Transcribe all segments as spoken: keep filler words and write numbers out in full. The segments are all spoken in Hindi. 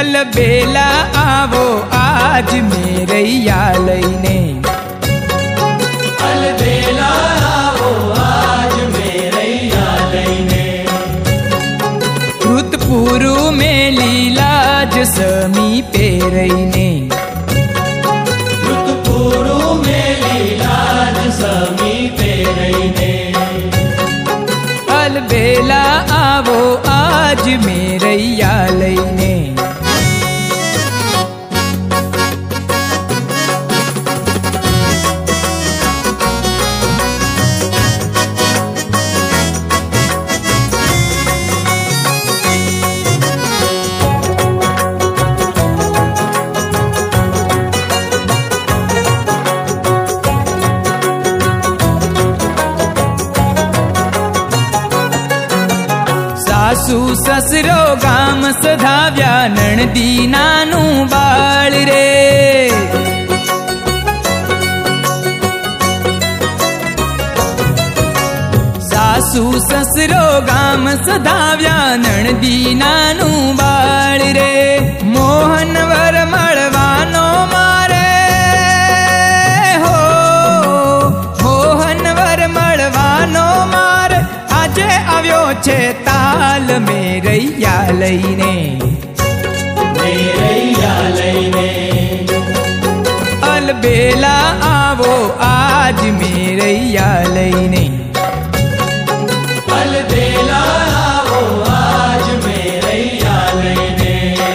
अलबेला आवो आज मेरैया लईने। अलबेला आवो आज मेरैया लईने। ऋतपुरु में लीलाज समीपे रईने। ऋतपुरु में लीलाज समीपे रईने। अलबेला आवो आज मेरैया लईने। सासू ससरो गाम सधाव्या नणदी नानू बाळ रे। सासू ससरो गाम सधाव्या नणदी नानू बाळ रे। मोहनवर मळवानो मारे हो, मोहनवर मळवानो मार आजे आव्यो छे ताल मेरैया लईने। मेरैया लईने। अलबेला आवो आज मेरैया लईने। अलबेला आवो आज मेरैया लईने।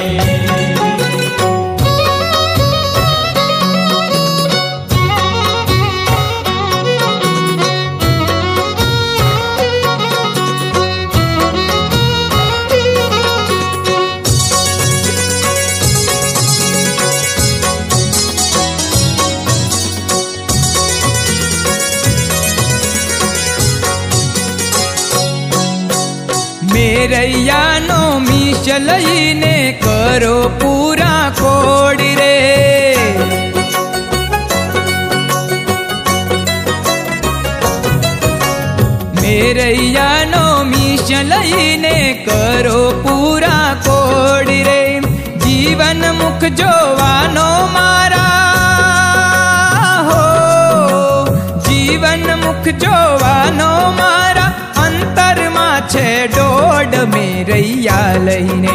मेरैया नो मीश लईने करो पूरा कोड़ी रे। मेरैया नो मीश लईने करो पूरा कोड़ी रे। जीवन मुख जोवानो मारा हो, जीवन मुख जोवानो मारा अंतर छे डोड मेरैया लईने।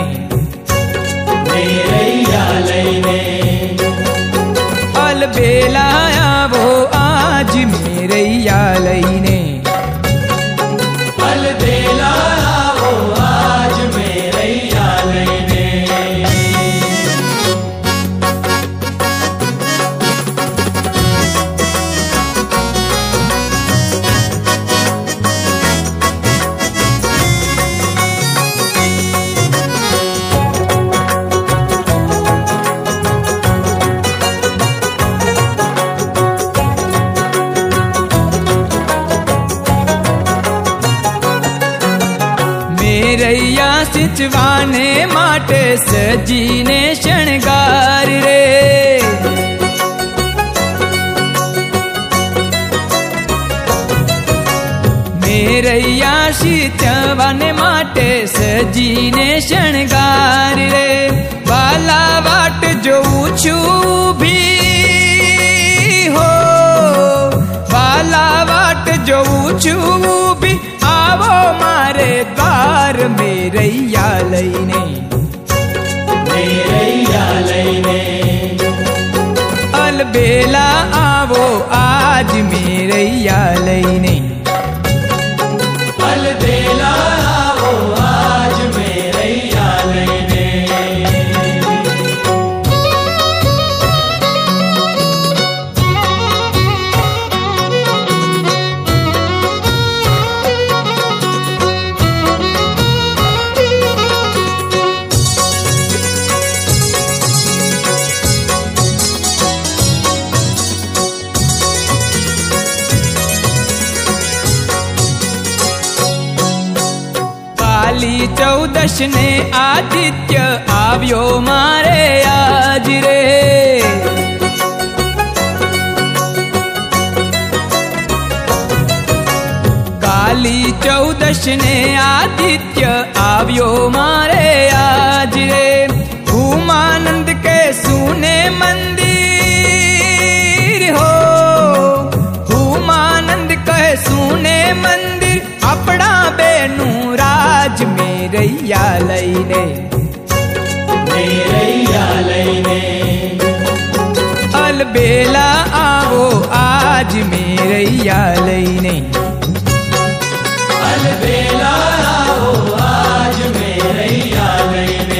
मेरैया लईने। अलबेला आवो आज मेरैया लईने। अलबेला आवो आज मेरैया लईने। मेरैया सिंचवाने माटे सजीने शणगार रे। मेरैया सिंचवाने माटे सजीने शणगार रे। वाला वाट जोऊं छूं भी हो, वाला वाट जोऊं छूं भी आवो मारे द्वार मेरैया लईने। मेरैया लईने। अलबेला आवो आज मेरैया लईने। अलबेला आवो आज मेरैया लईने। काली चौदश ने आदित्य आव्यो मारे आज रे। काली चौदश ने आदित्य आव्यो मारे आज रे। घूमा मंदिर हो, हुमानंद कहे सुने मंदिर, अपना बेनू राज मेरैया लईने, मेरैया लईने। अलबेला आवो आज मेरैया लईने, अलबेला आओ आज मेरैया लईने।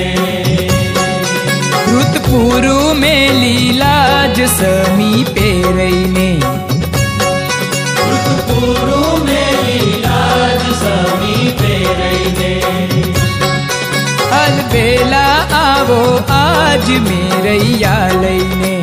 ऋतपुरु में लीलाज समी पेरैने, ऋतपुरु में लीलाज समी पेरैने। अलबेला आवो आज मेरैया लईने,